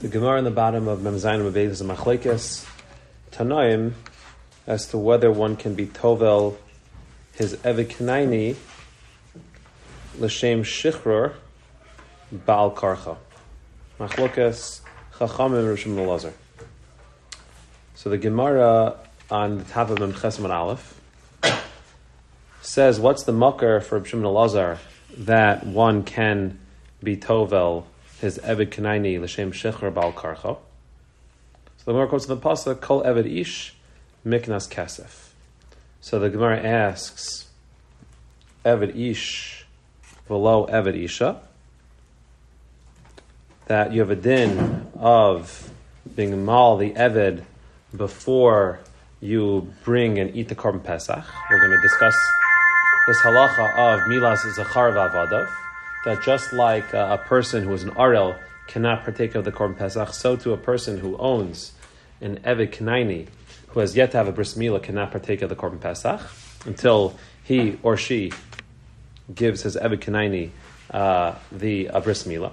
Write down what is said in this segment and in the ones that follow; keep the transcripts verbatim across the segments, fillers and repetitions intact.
The Gemara in the bottom of Mem Zayin Mebez is a machlekes Tanoim as to whether one can be tovel his eved knaini l'shem shichrur ba'al karcha. Machlekes Chachamim Rosh Elazar. So the Gemara on the top of Mem Ches Aleph says, what's the makar for Rosh Elazar that one can be tovel his eved knaini l'shem shichrur ba'al karcha? So the Gemara quotes in the pasuk, Kol eved ish miknas kasef. So the Gemara asks, eved ish v'lo eved isha, that you have a din of being mal the eved before you bring and eat the korban pesach. We're going to discuss this halacha of milas zachar v'avadav, that just like a, a person who is an arel cannot partake of the korban pesach, so to a person who owns an eved knaini who has yet to have a bris milah cannot partake of the korban pesach until he or she gives his eved knaini uh, the uh, bris milah.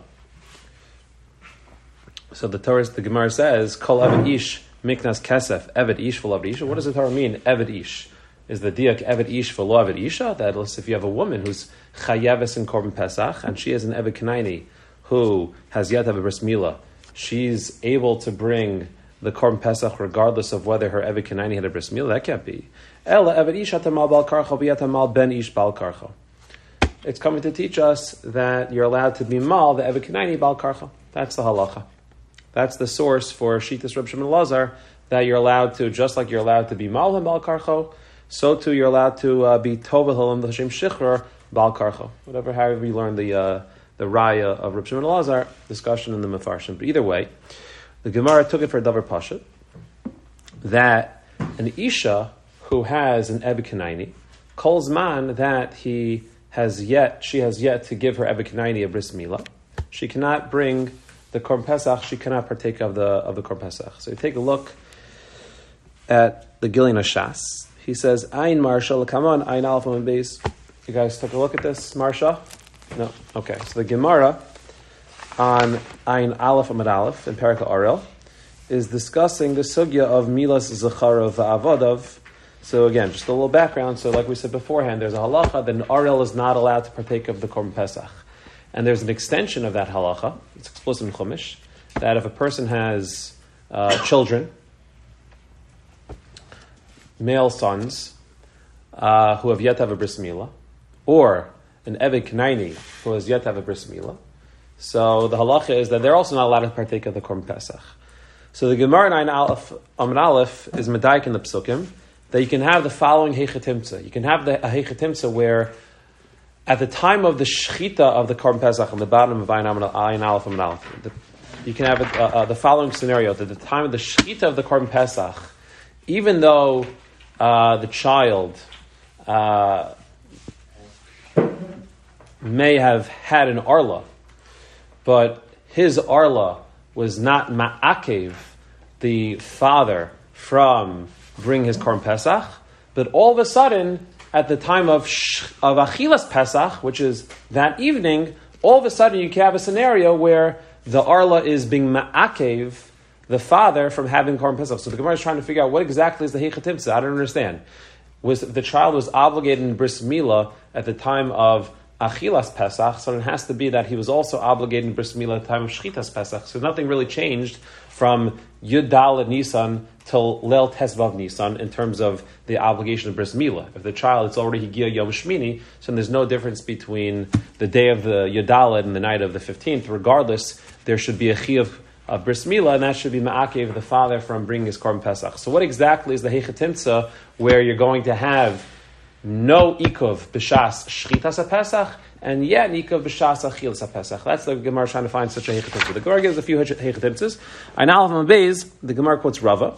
So the Torah, the Gemara says, Kol eved ish miknas kesef eved ish v'lo eved isha. What does the Torah mean? Eved ish is the diak eved ish v'lo eved isha. That is, if you have a woman who's chayeves in korban pesach and she is an eved knaini who has yet to have a bris milah, she's able to bring the korban pesach regardless of whether her eved knaini had a bris milah. That can't be. Ela eved ish atamal bal karcha v'yatamal ben ish bal karcha. It's coming to teach us that you're allowed to be mal the eved knaini bal karcha. That's the halacha. That's the source for Shitas Reb Shimon Elazar, that you're allowed to, just like you're allowed to be mal him bal karcha, so too you're allowed to uh, be tovel him l'shem shichrur bal karcha. Whatever, however you learn the uh, the raya of Reb Shimon Elazar, discussion in the Mefarshim. But either way, the Gemara took it for a davar pashut that an isha who has an eved knaini calls man that he has yet, she has yet to give her eved knaini a bris milah. She cannot bring the korban pesach. She cannot partake of the of the korban pesach. So you take a look at the Gilyon Hashas. He says, "Ayin marsha l'kamon ayin aleph amud beis." You guys took a look at this, Marsha? No. Okay. So the Gemara on ayin aleph amud aleph in Perek Arel is discussing the sugya of milas zachara v'avodav. So again, just a little background. So like we said beforehand, there's a halacha that an arel is not allowed to partake of the korban pesach. And there's an extension of that halacha, it's explicit in Chumash, that if a person has uh, children, male sons, uh, who have yet to have a bris milah, or an eved knaini who has yet to have a bris milah, so the halacha is that they're also not allowed to partake of the korban pesach. So the Gemara in Ayin Aleph, Amud Aleph is medayik in the psukim, that you can have the following heichatimtza. You can have the a heichatimtza where at the time of the shechita of the korban pesach, on the bottom of Ayin Aleph Amud Aleph, you can have it, uh, uh, the following scenario: that at the time of the shechita of the korban pesach, even though uh, the child uh, may have had an arla, but his arla was not ma'akev the father from bringing his korban pesach, but all of a sudden, at the time of sh- of Achilas Pesach, which is that evening, all of a sudden you can have a scenario where the Arla is being ma'akev, the father, from having Korban Pesach. So the Gemara is trying to figure out what exactly is the Heichatimtza. I don't understand. Was the child was obligated in Bris Milah at the time of Achilas Pesach, so it has to be that he was also obligated in Bris Milah at the time of Shchitas Pesach. So nothing really changed from Yud Daled Nisan till Leil Tesvav Nisan in terms of the obligation of Bris Milah. If the child, it's already Higia Yom Shmini, so there's no difference between the day of the Yud Daled and the night of the fifteenth. Regardless, there should be a Chiyuv of Bris Milah, and that should be Ma'akev, the father, from bringing his Korban Pesach. So what exactly is the Heichatimtza where you're going to have no Ikov B'shas Shchitas HaPesach, and yet Ikov B'shas Achilas HaPesach? That's the Gemara trying to find such a Heichatimtza. The Gemara gives a few Heichatimtzas. Ayin Aleph Amud Beis, the Gemara quotes Rava.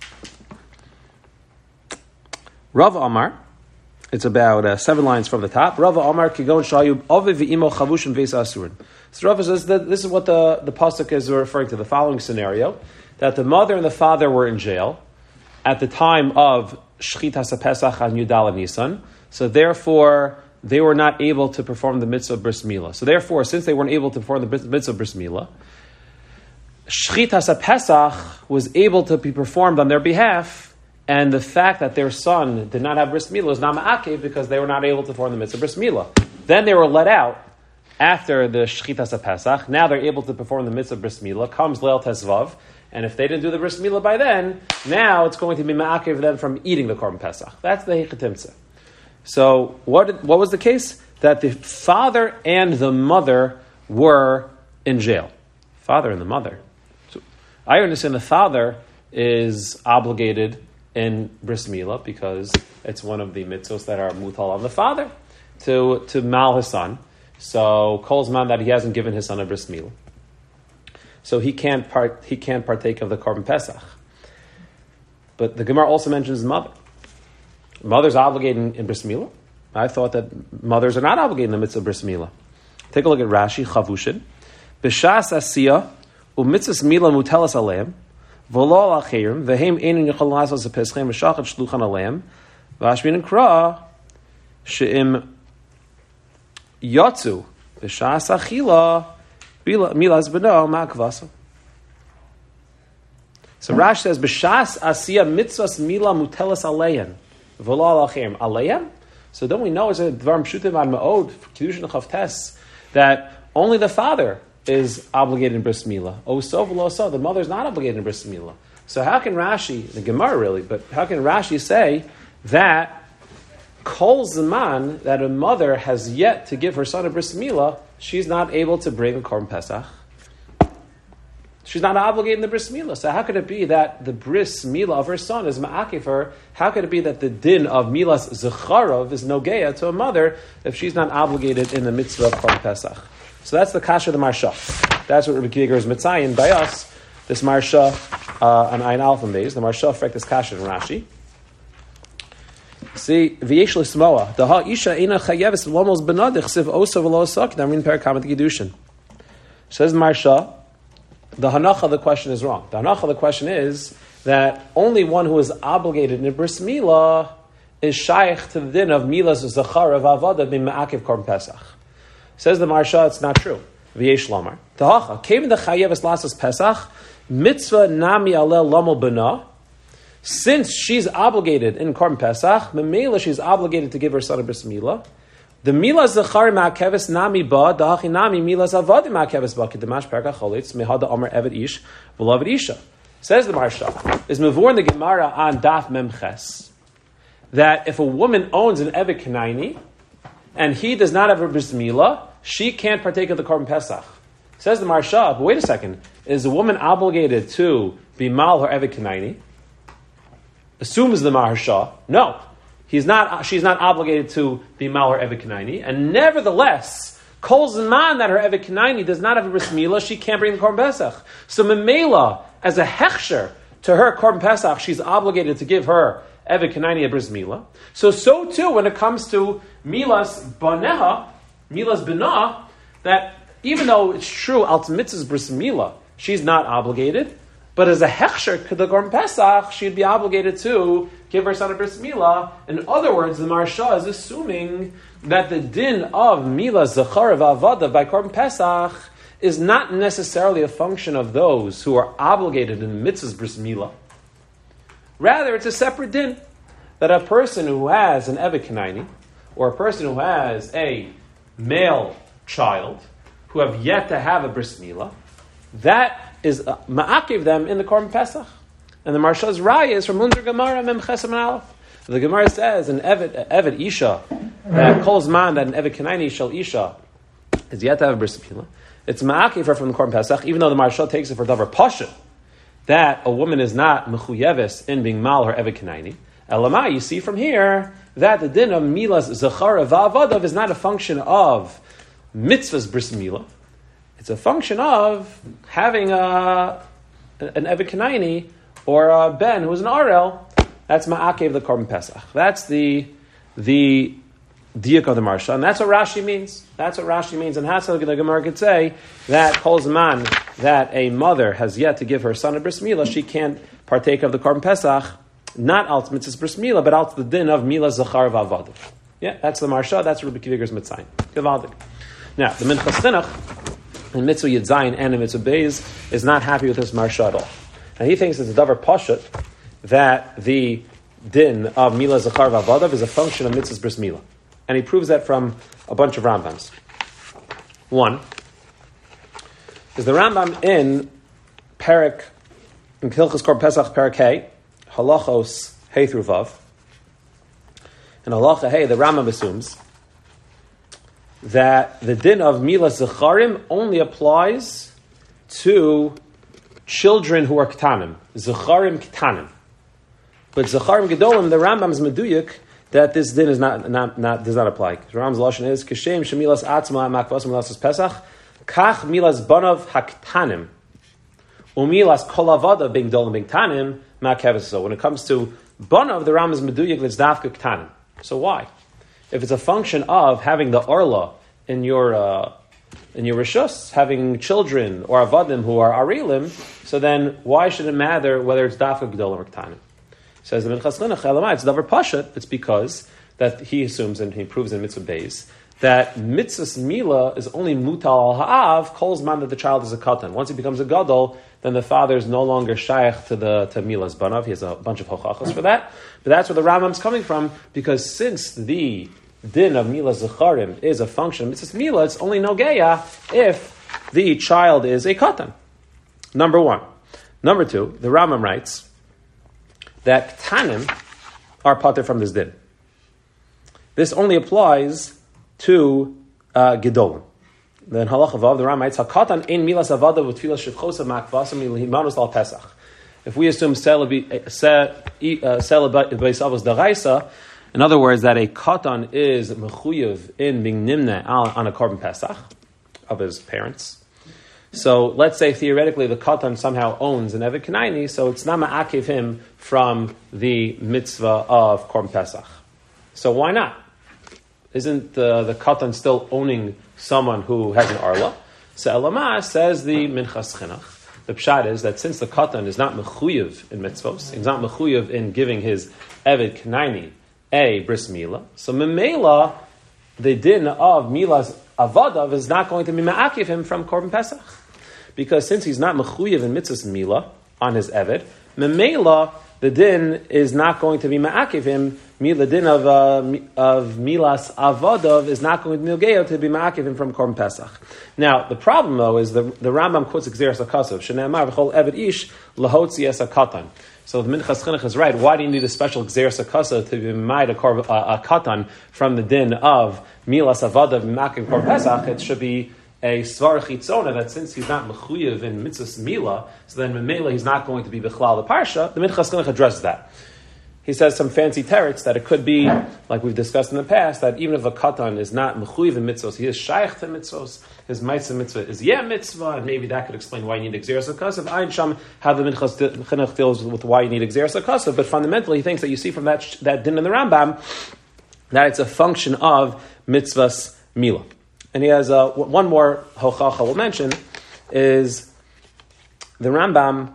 Rava Amar, it's about uh, seven lines from the top. Rava Amar Kigon Shayu Oviv V'imo Chavushim Veis Asurin. So Rava says that this is what the, the pasuk is referring to, the following scenario, that the mother and the father were in jail at the time of Shchitas HaPesach on Yud Daled Nisan, so therefore they were not able to perform the mitzvah of Bris Milah. So therefore, since they weren't able to perform the mitzvah of Bris Milah, Shchitas HaPesach was able to be performed on their behalf, and the fact that their son did not have bris milah was not ma'akev because they were not able to perform the mitzvah bris milah. Then they were let out after the Shchitas HaPesach. Now they're able to perform the mitzvah bris milah. Comes Leil Tesvav, and if they didn't do the bris milah by then, now it's going to be ma'akev them from eating the korban pesach. That's the Heichatimtza. So what what was the case? That the father and the mother were in jail. Father and the mother. So I understand the father is obligated in bris milah because it's one of the mitzvos that are mutal on the father to to mal his son. So Kol's man that he hasn't given his son a bris milah, so he can't part he can't partake of the korban pesach. But the Gemara also mentions mother. Mother's obligated in, in bris milah. I thought that mothers are not obligated in the mitzvah bris milah. Take a look at Rashi Chavushin. B'shas asiyah u'mitzvahs milah mutelas aleim v'lo al achirim v'heim einin yichol lasos apeschem v'shachat shluchan aleim v'ashmin kra she'im yotzu b'shas achila milas b'no ma'akvasa. So Rashi says b'shas asiyah mitzvahs milah mutelas aleim v'lo al achirim aleim. So don't we know it's a dvar pshutim ad ma'od kedushin chavtes that only the father is obligated in bris milah. Oh, so v'lo so the mother is not obligated in bris milah. So how can Rashi, the Gemara really, but how can Rashi say that kol zaman that a mother has yet to give her son a bris milah, she's not able to bring a korban pesach? She's not obligated in the bris milah. So how could it be that the bris milah of her son is ma'akif her? How could it be that the din of milas zecharov is nogeya to a mother if she's not obligated in the mitzvah of korban pesach? So that's the kasha of the Marsha. That's what Rabbi Kiva is mitzayin by us. This Marsha uh, on Ayin Aleph and Beis. The Marsha affect this kasha in Rashi. See, v'yesh l'smoa the ha isha ina chayeves lomos benadich siv osa v'lo osak damin perakamat gedushin. Says the Marsha. The hanacha of the question is wrong. The hanacha of the question is that only one who is obligated in bris milah is shaykh to the din of milas zachar of avada bin ma'akiv korban pesach. Says the Marsha, it's not true. V'yesh lamar. Tahacha came the chayeves lasas pesach mitzvah nami alel lamol bena. Since she's obligated in korban pesach, memela she's obligated to give her son a bris milah. The milas zachar ma'akeves nami ba dahachi nami milas avadi ma'akeves ba kedemash perka cholitz mehada omer eved ish v'lo eved isha. Says the Marsha is mevor in the Gemara on Daf Memches that if a woman owns an eved kanaini and he does not have a bris milah, she can't partake of the korban pesach. Says the Marsha, but wait a second, is the woman obligated to be mal her eved kanaini? Assumes the Marsha, no. He's not. She's not obligated to be mal her eved kanaini, and nevertheless, kol zman that her eved kanaini does not have a bris milah, she can't bring the korban pesach. So memela, as a hechsher to her korban pesach, she's obligated to give her eved kanaini a bris milah. So so too when it comes to milas baneha, milas bena, that even though it's true al mitzvah's bris milah, she's not obligated. But as a hechsher to the korban pesach, she'd be obligated to give her son a bris milah. In other words, the Marsha is assuming that the din of milah zachar v'avada by korban pesach is not necessarily a function of those who are obligated in mitzvah's bris milah. Rather, it's a separate din that a person who has an eved kanaini or a person who has a male child who have yet to have a bris milah, that is uh, ma'akiv them in the korban pesach. And the Marsha's raya is from Munzer Gemara Mem Chesam Aleph. The Gemara says an eved, eved isha that calls man that an eved kanaini shel isha is yet to have a bris milah. It's ma'akiv her from the korban pesach, even though the Marsha takes it for davar pasha that a woman is not mechuyeves in being mal her eved kanaini. Elamai, you see from here that the din of milas zachara va'avadav is not a function of mitzvah's bris milah. It's a function of having a, an eved kanaini or a ben who's an arel. That's ma'akev the korban pesach. That's the the diuk of the Marsha, and that's what Rashi means. That's what Rashi means, and Hatzal the Gemara could say that kol zman that a mother has yet to give her son a bris milah, she can't partake of the korban pesach, not al mitzvah's bris milah, but out the din of milah zachar v'avadah. Yeah, that's the Marsha. That's Rabbi Kiva is mitzayin. Gevaldik. Now the Minchas Chinuch in Mitzvah Yud Zayin and in Mitzvah Beis, is not happy with this Marsha at all. And he thinks it's a davar pashut that the din of Mila Zachar V'Avadav is a function of Mitzvah's Bris Mila. And he proves that from a bunch of Rambams. One is the Rambam in Perek, in Hilchos Korban Pesach Perek Hey, Halachos Hey through Vav. In Halacha Hey, the Rambam assumes that the din of Mila Zacharim only applies to children who are Ketanim. Zacharim Ketanim. But Zacharim Gedolim, the Rambam is Meduyik that this din is not, not, not does not apply. The Rambam's lashon is Kishem Shemilas Atzma Makvas Milas Pesach Kach Milas Banav Haktanim Umilas Kolavada Bing Dolim Bing Tanim Makevas. So when it comes to Banav, the Rambam is Meduyik that's Dafka Ketanim. So why? If it's a function of having the Orla in your uh, in your Rishus, having children or Avadim who are Arilim, so then why should it matter whether it's Dafka Gedolim or Ketanim? Says the Minchas Chinuch, Elamai, it's davar pashat. It's because that he assumes and he proves in Mitzvah Beis that Mitzvah's Mila is only mutal al ha'av, calls man that the child is a katan. Once he becomes a gadol, then the father is no longer shaykh to the to Mila's banav. He has a bunch of hochachos for that. But that's where the Rambam's coming from, because since the din of Mila Zacharim is a function of Mitzvah's Mila, it's only nogeya if the child is a katan. Number one. Number two, the Rambam writes that Ketanim are pater from this din. This only applies to uh, Gedolim. Then Halacha Vav, the Ram writes, Hakatan ein milas avada v'tfilas shivchosa makvasa milhimanus al Pesach. If we assume celibate beisavos daraisa, in other words, that a katan is mechuyev in being nimne on a korban Pesach of his parents. So let's say theoretically the katan somehow owns an Eved Kanaini, so it's not ma'akiv him from the mitzvah of Korban Pesach. So why not? Isn't the, the katan still owning someone who has an arla? So Elamah says the Minchas Chinuch. The pshat is that since the katan is not mechuyev in mitzvos, he's not mechuyev in giving his Eved Kanaini a bris milah, so memela the din of milas avadav is not going to be ma'akiv him from Korban Pesach. Because since he's not mechuyev in mitzvahs mila on his eved, memela the din is not going to be ma'akiv him. The din of uh, of milas avadav is not going to be nilgeyo to be ma'akiv him from Korban Pesach. Now the problem though is the the Rambam quotes Gzeras HaKasav Shneimar v'chol eved ish lahotzi es hakatan. So the Minchas Chinuch is right. Why do you need a special Gzeras HaKasav to be made a, korb, uh, a katan from the din of milas avadav ma'akiv Korban Pesach? It should be a svar chitzona that since he's not mechuyev in mitzvahs mila, so then memela he's not going to be bichlal the parsha. The Minchas Chinuch addresses that. He says some fancy teretz that it could be, like we've discussed in the past, that even if a katan is not mechuyev in mitzvahs, he is shaykh to mitzvahs, his meitzah mitzvah is yeah mitzvah, and maybe that could explain why you need Gzeras HaKasav. Ayin Sham, how the Minchas Chinuch deals with why you need Gzeras HaKasav, but fundamentally he thinks that you see from that that din in the Rambam that it's a function of mitzvahs mila. And he has uh, one more hochacha we'll mention is the Rambam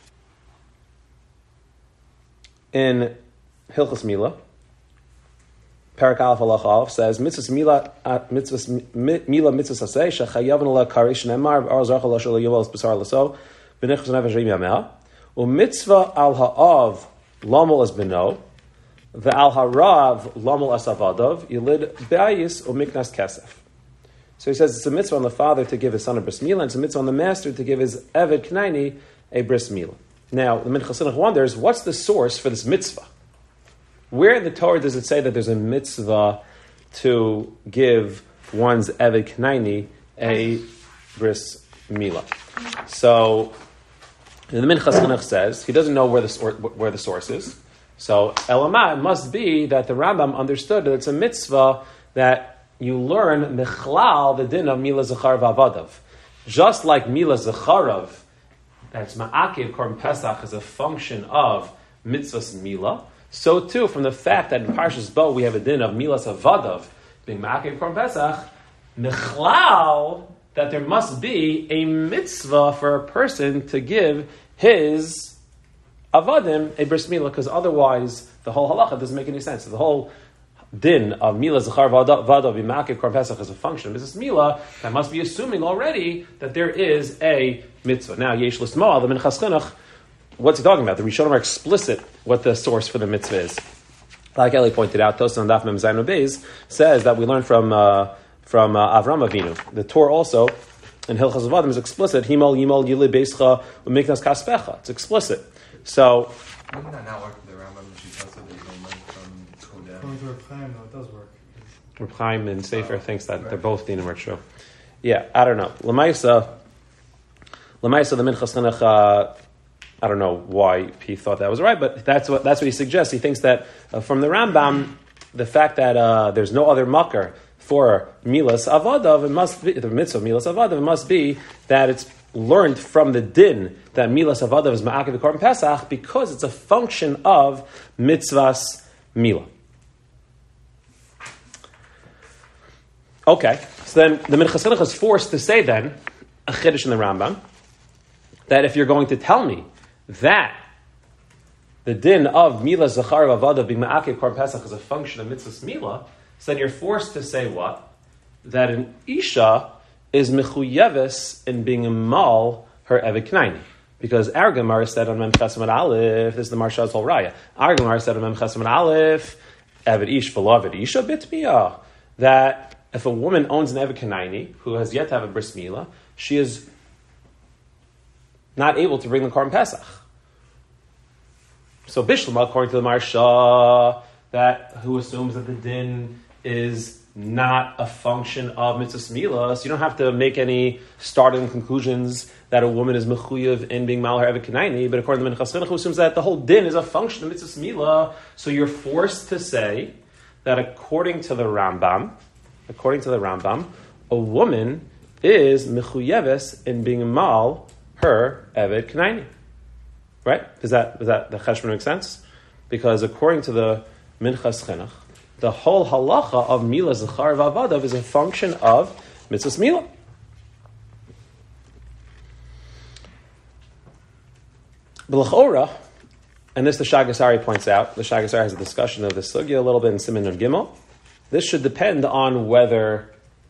in Hilchos Mila, Perek Aleph Halacha Aleph says mitzvahs mila mitzvahs mila mitzvahs aseh shechayaven la karish nemar ar zarcha la shel yovel b'sar laso b'nechus nefesh yameh u'mitzvah al ha'av lamol as beno ve'al harav lamol as avadav yilid be'ayis u'miknas kesef. So he says it's a mitzvah on the father to give his son a bris milah, and it's a mitzvah on the master to give his Eved Knaini a bris milah. Now, the Minchas Chinuch wonders, what's the source for this mitzvah? Where in the Torah does it say that there's a mitzvah to give one's Eved Knaini a bris milah? So, the Minchas Chinuch says, he doesn't know where the, where the source is. So, Elamah, it must be that the Rambam understood that it's a mitzvah that you learn mechlal the din of Mila Zachar V'Avadav. Just like Mila Zacharav, that's Ma'akiv Korban Pesach is a function of Mitzvahs Mila, so too from the fact that in Parshas Bo we have a din of Milas Avadav being Ma'akiv Korban Pesach, mechlal that there must be a mitzvah for a person to give his Avadim a bris milah, because otherwise the whole halacha doesn't make any sense. The whole din of Mila Zachar Vada B'Ma'akev Korban Pesach as a function of Mitzvah Mila, that must be assuming already that there is a mitzvah. Now, Yesh L'Smoa, the Minchas Chinuch, what's he talking about? The Rishonim are explicit what the source for the mitzvah is. Like Eli pointed out, Tosafos on Daf Mem Zayin Beis says that we learn from uh, from uh, Avram Avinu. The Torah also in Hilchos Avadim is explicit. Himal Yimal Yili Beischa U'Miknas Kaspecha. It's explicit. So. Wouldn't that not work for the Rambam? She tells that there's no money from Kodesh. According to Reb Chaim, though, it does work. Reb Chaim and Sefer oh, thinks that right. they're both dinim are true. Yeah, I don't know. Lamaisa, Lamaisa, the Minchas Chinuch, uh, I don't know why he thought that was right, but that's what that's what he suggests. He thinks that uh, from the Rambam, the fact that uh, there's no other makar for Milas Avadav, it must be the mitzvah of Milas Avadav. It must be that it's learned from the din that Milas Avadav is Ma'akev Korban Pesach because it's a function of mitzvahs Mila. Okay, so then the Minchas Chinuch is forced to say then a chiddush in the Rambam that if you're going to tell me that the din of Mila Zachar Avadav being Ma'akev Korban Pesach is a function of mitzvahs Mila, so then you're forced to say what? That an Isha is mechuyeves in being a mal her Eved Knaini. Because our Gemara said on Mem Chesed Aleph, this is the Marshal's whole raya. Our Gemara said on Mem Chesed Aleph, Eved Ish v'lo Eved Isha bitmiyah, that if a woman owns an Eved Knaini who has yet to have a bris milah, she is not able to bring the Korban Pesach. So Bishlama, according to the Marsha, that who assumes that the din is not a function of mitzvahs milah, so you don't have to make any starting conclusions that a woman is mechuyev in being mal her Eved Knaini, but according to the Minchas Chinuch, who assumes that the whole din is a function of mitzvahs milah, so you're forced to say that according to the Rambam, according to the Rambam, a woman is mechuyeves in being mal her Eved Knaini. Right? Does that does that the cheshbon make sense? Because according to the Minchas Chinuch, the whole halacha of Mila Zachar V'Avadav is a function of mitzvahs Mila. B'lachora, and this the Shagasari points out, the Shagasari has a discussion of this sugya a little bit in Siman of Gimel. This should depend on whether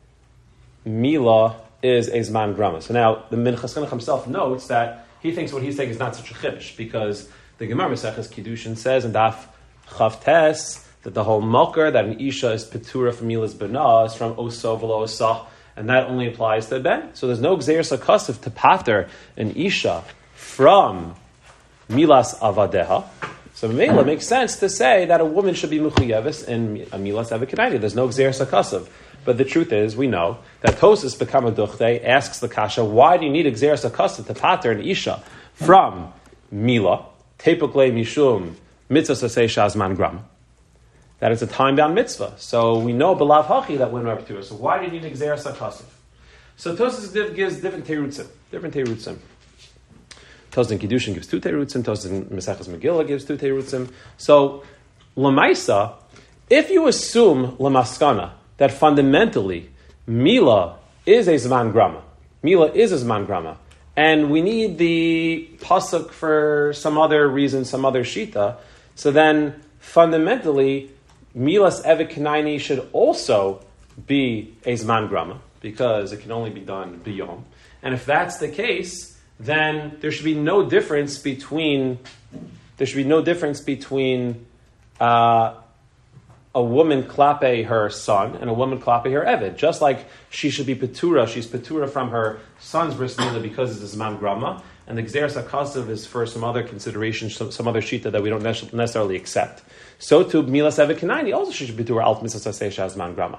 Mila is a Zman Grama. So now the Minchas Chinuch himself notes that he thinks what he's saying is not such a chiddush, because the Gemara Maseches Kiddushin says in Daf Chav Tes that the whole malkar, that an isha is petura from milas b'na, is from oso v'lo osah, and that only applies to a ben. So there's no gzeir sakasif to pater an isha from milas avadeha. So Mela makes sense to say that a woman should be mechuyeves in a milas avekinaini. There's no gzeir sakasif. But the truth is, we know that Tosafos Bekama Duchte asks the kasha, why do you need a gzeir sakasif to pater an isha from mila tepukle mishum mitzvah sasei shazman gram? That it's a time-bound mitzvah. So we know belav hachi that women are petur. So why do you need a gzeir sakasif? So Tosafos gives different terutzim. Different terutzim. Tosafos in Kiddushin gives two terutzim. Tosafos in Maseches Megillah gives two terutzim. So lemaisa, if you assume lemaskana that fundamentally Mila is a Zman Grama, Mila is a Zman Grama, and we need the pasuk for some other reason, some other shita, so then fundamentally Milas Eved Knaini should also be a Zman Grama, because it can only be done biyom. And if that's the case, then there should be no difference between there should be no difference between uh, a woman klape her son and a woman klape her eved. Just like she should be petura, she's petura from her son's bris milah because it's a Zman Grama, and the gzeir sakasif is for some other consideration, some, some other shita that we don't necessarily accept. So too, milas eved kinaini also should be petura alt mitzvah saseh Zman Grama.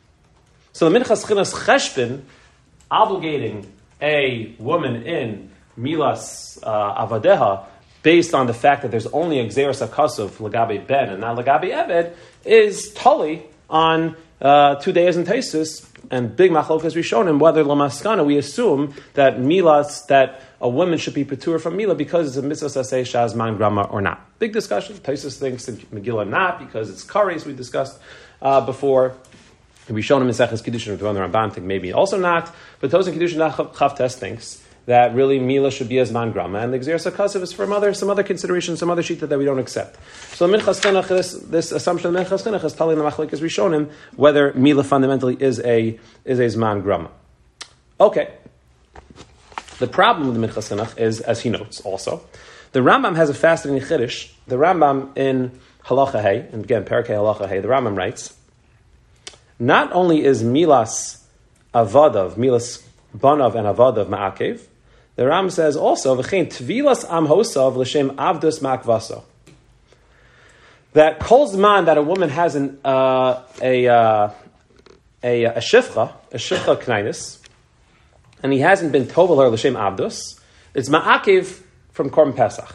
So the Minchas Chinuch cheshbon obligating a woman in milas uh, avadeha based on the fact that there's only a gzeir sakasif lagabe ben and not lagabe eved is tali on uh, two days in Taisus and big machlokas rishonim whether lamaskana we assume that milas that a woman should be petur from mila because it's a mitzvah saseh shazman grama or not. Big discussion. Taisus thinks in Megillah not because it's kares we discussed uh, before. Rishonim in Seches Kiddushin with the Ramban think maybe also not, but Tosafos in Kiddushin Chav Tes thinks that really Mila should be as man grama, and the Gzeras HaKasav is from other, some other considerations, some other shita that we don't accept. So Minchas Chinuch, this, this assumption of Minchas Chinuch is telling the Machlekes Rishonim whether Mila fundamentally is a is a Zman grama. Okay. The problem with the Minchas Chinuch is, as he notes also, the Rambam has a fascinating chiddush. The Rambam in Halacha Hey, and again, Parakei Halacha Hey, the Rambam writes, not only is Milas Avadav, Milas Banav and Avadav Ma'akev, the Rambam says also, V'chein Tvilas Am Hosav L'Shem Avdus Ma'akvaso. That kol zman that a woman has an, uh, a, uh, a, a shifcha, a shifcha knainis, and he hasn't been tovel her L'Shem Avdus, it's Ma'akev from Korban Pesach.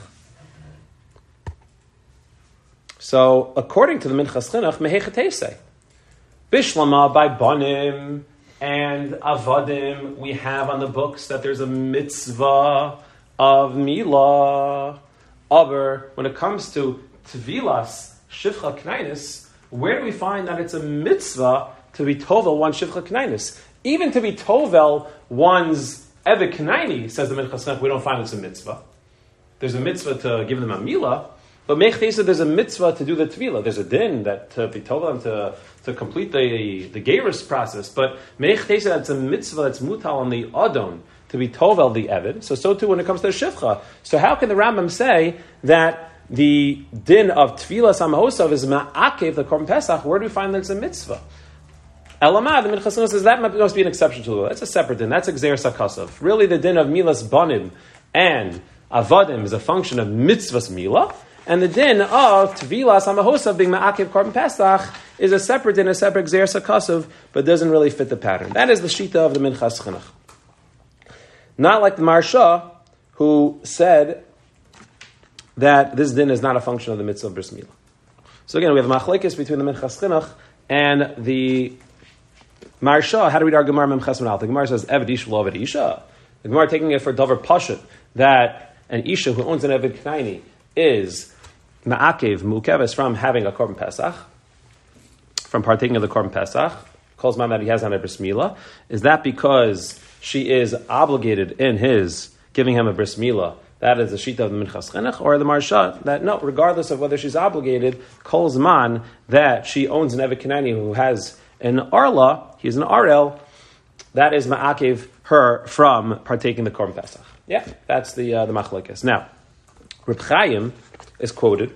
So, according to the Minchas Chinuch, Mehechatesei, Bishlama by Banim and Avadim, we have on the books that there's a mitzvah of Mila. Aber when it comes to Tvilas, Shivcha Knainis, where do we find that it's a mitzvah to be Tovel one Shivcha Knainis? Even to be Tovel one's Evet Knaini, says the Minchas Chinuch, we don't find it's a mitzvah. There's a mitzvah to give them a Mila, but Mechthesa, there's a mitzvah to do the Tvila. There's a din that to be told them to, to complete the the Geirus process. But Mechthesa, that's a mitzvah that's mutal on the Adon to be tovel the Evid. So, so too when it comes to the Shivcha. So how can the Rambam say that the din of Tvila Samahosav is Ma'akev, the Korban Pesach? Where do we find that it's a mitzvah? Elamah, the Minchas Chinuch says that must be an exception to the rule. That's a separate din. That's a Gzeras HaKasav. Really, the din of Milas Banim and Avadim is a function of mitzvahs Mila. And the din of Tvilas HaMahosav being Ma'akev Korban Pesach is a separate din, a separate Gzeras HaKasav, but doesn't really fit the pattern. That is the shita of the Minchas Chinuch. Not like the Maharsha, who said that this din is not a function of the mitzvah of Bris Milah. So again, we have a machlekes between the Minchas Chinuch and the Maharsha. How do we read our Gemara Memches Menal? The Gemara says, Eved Ish v'lo Eved Isha. The Gemara taking it for Davar Pashut, that an Isha who owns an Eved Knaini is Ma'akev, Mukeves, from having a Korban Pesach, from partaking of the Korban Pesach, calls mom that he has on a Bris Milah. Is that because she is obligated in his giving him a Bris Milah? That is the shita of the Minchas Chinuch, or the Maharsha, that no, regardless of whether she's obligated, kol zman that she owns an Evet Kanani who has an Arla, he's an Arel, that is Ma'akev her from partaking the Korban Pesach. Yeah, that's the uh, the machlekes. Now, Reb Chaim is quoted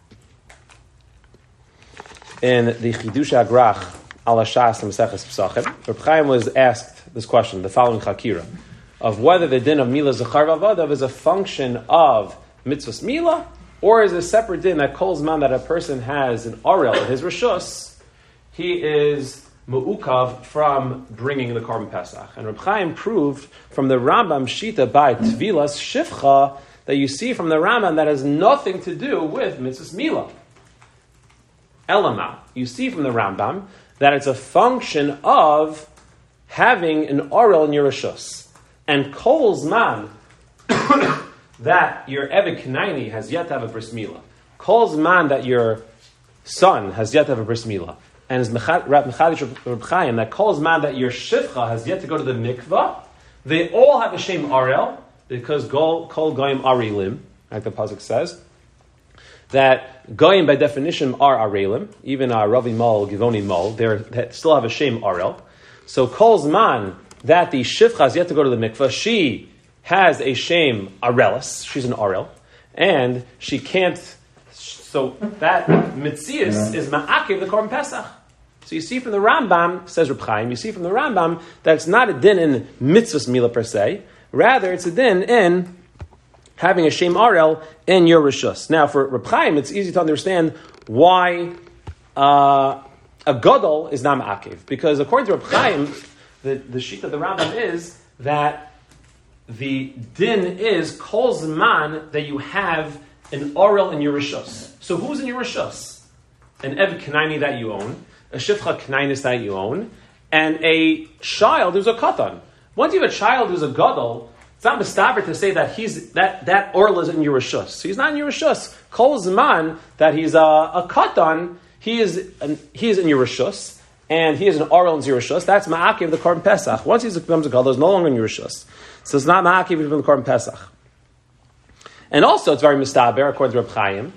in the Chidush Agrach ala Shas Maseches Pesachim. Reb Chaim was asked this question, the following Chakira, of whether the din of Mila Zachar Vavadav is a function of Mitzvahs Mila, or is a separate din that calls man that a person has an Arel in his Rishus, he is Mu'ukav from bringing the Korban Pesach. And Reb Chaim proved from the Rambam Shita by Tvilas Shivcha that you see from the Rambam that has nothing to do with Mitzvahs Mila. Elama, you see from the Rambam that it's a function of having an Arel in your Rishus. And Kol Zman that your Evet Knaini has yet to have a Bris Milah. Kol Zman that your son has yet to have a Bris Milah. And as Mechadish Reb Chaim, that Kol Zman that your Shivcha has yet to go to the mikvah, they all have a Shem Arel, because Kol Goyim Arelim, like the pasuk says, that Goyim by definition are Arelim, even uh, Ravi Mol, Givoni Mol, they still have a Shem Arel. So Kol Zman that the Shivcha has yet to go to the mikvah, she has a Shem Arelis, she's an Arel, and she can't, so that Mitzias is Ma'akev the Korban Pesach. So you see from the Rambam, says Reb Chaim, you see from the Rambam that it's not a din in Mitzvahs Mila per se, rather it's a din in having a Shem Arel in your Rishus. Now for Reb Chaim, it's easy to understand why uh, a Gadol is not Ma'akev, because according to Reb Chaim, the, the sheet of the Rambam is that the din is Kol Zman that you have an Arel in your Rishus. So who's in your Rishus? An Evet Knaini that you own, a Shivcha Knainis that you own, and a child who's a Katan. Once you have a child who's a Gadol, it's not mistaber to say that he's that that Arel is in your Rishus. So he's not in your Rishus. Kol Zman that he's a, a Katan, he is an, he is in your Rishus, and he is an Arel in Yerushus, that's Ma'akiv the Korban Pesach. Once he becomes a Gadol, he's no longer in Yerushus. So it's not Ma'akiv from the Korban Pesach. And also, it's very mistaber, according to Reb Chaim.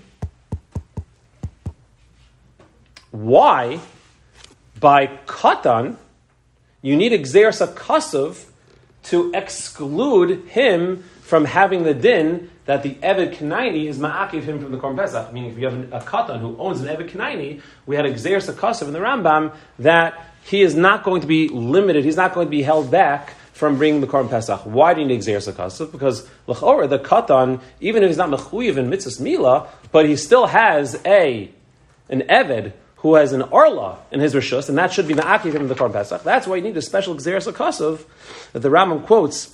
Why, by Katan, you need Xeris HaKasav to exclude him from having the din that the Eved Kanaini is Ma'akiv him from the Korban Pesach. Meaning, if you have a Katan who owns an Eved Kanaini, we had a Xeris HaKasav in the Rambam that he is not going to be limited, he's not going to be held back from bringing the Korban Pesach. Why do you need Xeris HaKasav? Because l'chora, the Katan, even if he's not mechuyev in Mitzvahs Mila, but he still has a an Eved who has an Arla in his Rishus, and that should be Ma'akiv him in the Korban Pesach. That's why you need a special Xeris HaKasav that the Rambam quotes.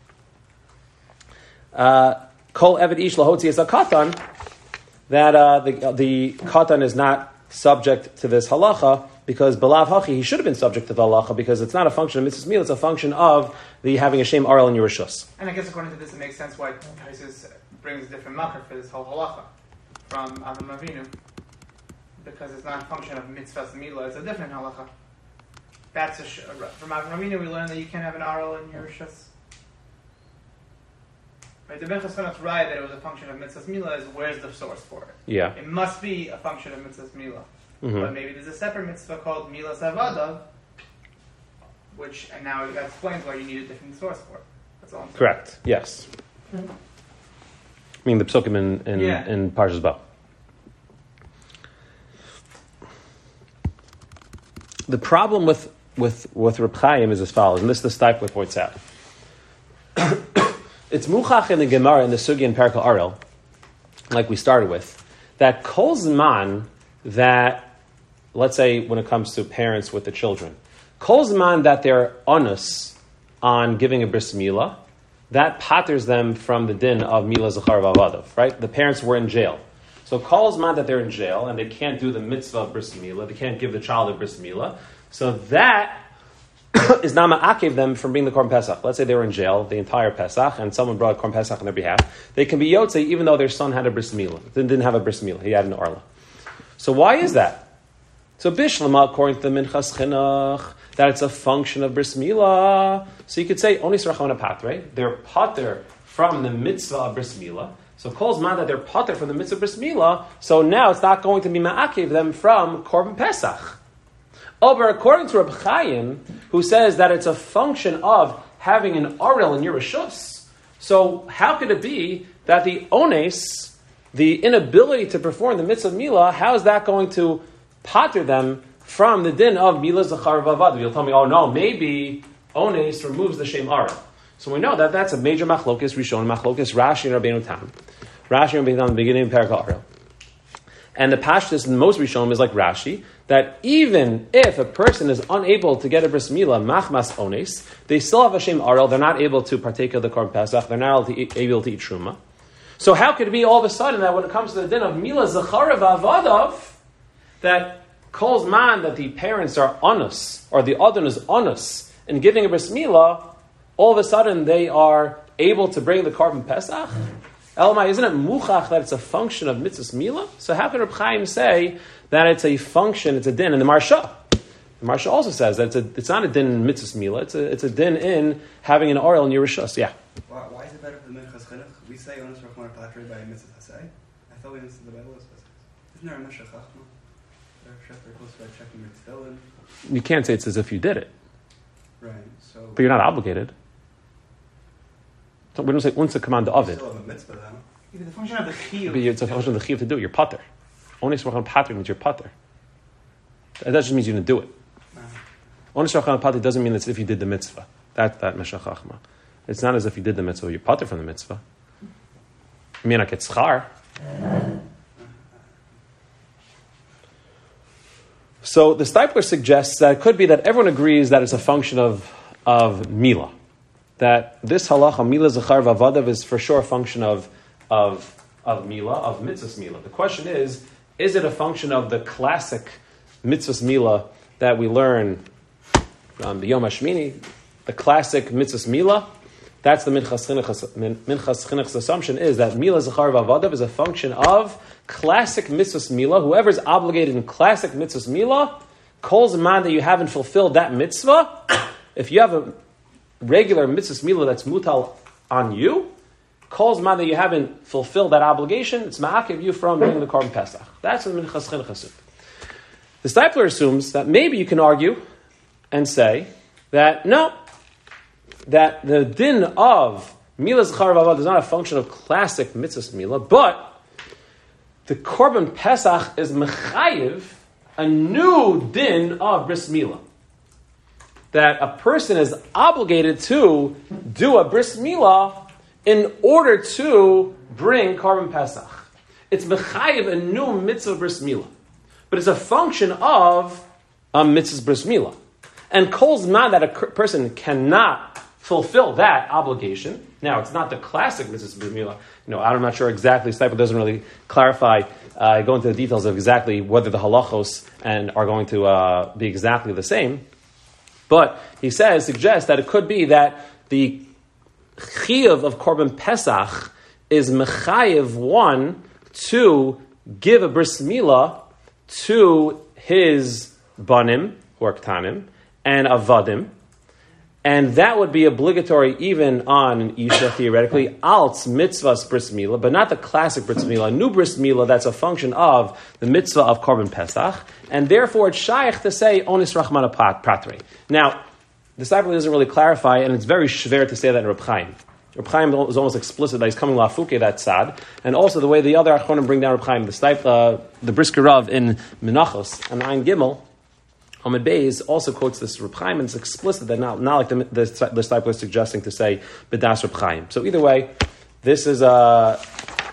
Uh, Kol Eved Ish Lahotzias HaKatan, that uh, the, the Katan is not subject to this halacha, because Belav Hachi, he should have been subject to the halacha, because it's not a function of Mitzvahs Mila, it's a function of the having a Shem Arel in your Rishus. And I guess according to this, it makes sense why Taisus brings a different makar for this whole halacha from Avram Avinu, because it's not a function of Mitzvahs Mila, it's a different halacha. That's a sh- from Avram Avinu we learn that you can't have an Arel in your Rishus. Right, the Ben Chaskan's right that it was a function of Mitzvahs Mila is where's the source for it? Yeah. It must be a function of Mitzvahs Mila. Mm-hmm. But maybe there's a separate mitzvah called Milas Avadav, which, and now that explains why you need a different source for it. That's all I'm saying. Correct, yes. Mm-hmm. I mean the Psukim in, in, yeah. in Parshas Bo. The problem with, with, with Reb Chaim is as follows, and this the Steipler points out. It's muchach in the Gemara in the Sugi and Perikal Arel, like we started with, that kol zman that, let's say when it comes to parents with the children, kol zman that they're onus on giving a bris milah, that patters them from the din of milah zachar v'avadav, right? The parents were in jail. So kol zman that they're in jail and they can't do the mitzvah of bris milah, they can't give the child a bris milah, so that is not ma'akev them from being the Korban Pesach. Let's say they were in jail the entire Pesach, and someone brought a Korban Pesach on their behalf. They can be Yotzei even though their son had a bris milah. They didn't have a bris milah. He had an Arla. So why is that? So Bishlama, according to the Minchas Chinuch, that it's a function of bris milah. So you could say, Onis Rachon Patre, they're pater from the mitzvah of bris milah. So Kol Zman that they're pater from the mitzvah of bris milah, so now it's not going to be ma'akev them from Korban Pesach. Oh, but according to Reb Chaim, who says that it's a function of having an Arel in your Rishus, so how could it be that the Ones, the inability to perform the mitzvah of Milah, how is that going to pater them from the din of Milah Zachar Vavad? You'll tell me, oh no, maybe Ones removes the Shem Arel. So we know that that's a major machlokes, Rishon, machlokes, Rashi and Rabbeinu Tam. Rashi and Rabbeinu Tam, the beginning of Perikal Arel. And the pashtus in most Rishonim is like Rashi, that even if a person is unable to get a bris milah, machmas ones, they still have a shem arel, they're not able to partake of the Korban Pesach, they're not able to eat, able to eat truma. So how could it be all of a sudden that when it comes to the din of milah zacharav avadav, that calls man that the parents are honest, or the adon is honest, in giving a bris milah, all of a sudden they are able to bring the Korban Pesach? Elamai, isn't it muchach that it's a function of mitzvahs milah? So how can Reb Chaim say that it's a function, it's a din in the Marsha? The Marsha also says that it's a, it's not a din in mitzvahs milah, it's a, it's a din in having an oil in your Rishus. Yeah. Why, why is it better for the Minchas Chinuch? We say Onis Rachman Patre by mitzvah hasei. I thought we understood the Bible was Isn't there a Meshach Chachma? They're supposed to checking your tefillin. You can't say it's as if you did it. Right, so... But you're not obligated. So we don't say unsa command of it. Still have a mitzvah then. Even the function of the chiyuv. But it's a function of the chiyuv to do it. You're pater. Onis Rachman Patre means you're pater. That just means you didn't do it. Onis Rachman Patre doesn't mean it's if you did the mitzvah. That that Meshach Chachma. It's not as if you did the mitzvah. You're pater from the mitzvah. You may not get schar. So the Steipler suggests that it could be that everyone agrees that it's a function of of milah. That this halacha, milah zachar v'avadav, is for sure a function of of of milah, of mitzvahs milah. The question is, is it a function of the classic mitzvahs milah that we learn from the Yom HaShmini, the classic mitzvahs milah? That's the Minchas Chinuch's, Minchas Chinuch's assumption, is that milah zachar v'avadav is a function of classic mitzvahs milah. Whoever is obligated in classic mitzvahs milah, Kol Zman that you haven't fulfilled that mitzvah, if you have a regular mitzvah mila that's mutal on you, Kol Zman that you haven't fulfilled that obligation, it's ma'akev you from doing the Korban Pesach. That's what Minchas Chinuch assumes. The Steipler assumes that maybe you can argue and say that no, that the din of Mila Zechar V'Avad is not a function of classic mitzvah Mila, but the Korban Pesach is mechayiv a new din of Bris Mila. That a person is obligated to do a Bris Mila in order to bring Korban Pesach. It's mechayiv a new mitzvah Bris Mila. But it's a function of a mitzvah Bris Mila. And Kol Zman that a person cannot fulfill that obligation. Now, it's not the classic mitzvah Bris Mila. You know, I'm not sure exactly. Steipler doesn't really clarify, uh, go into the details of exactly whether the halachos and are going to uh, be exactly the same. But he says, suggests that it could be that the chiyuv of Korban Pesach is mechayiv one to give a bris milah to his banim, or ktanim, and avadim, and that would be obligatory even on an isha, theoretically, alts mitzvahs bris milah, but not the classic bris milah, a new bris milah that's a function of the mitzvah of Korban Pesach, and therefore it's shaykh to say onis rachmana patre. Now, the disciple doesn't really clarify, and it's very schwer to say that in Reb Chaim. Reb Chaim is almost explicit that he's coming lafuke that sad, and also the way the other achronim bring down Reb Chaim, the Steip, uh, the Brisker Rav in Menachos and Ein Gimel, Ahmed Beis also quotes this Reb Chaim, and it's explicit that not, not like the the, the Steip is suggesting to say B'das Reb Chaim. So either way, this is uh,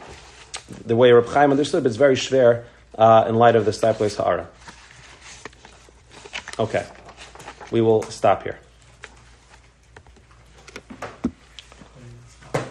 the way Reb Chaim understood, but it's very schwer uh, in light of the Steipler's Ha'ara. Okay, we will stop here.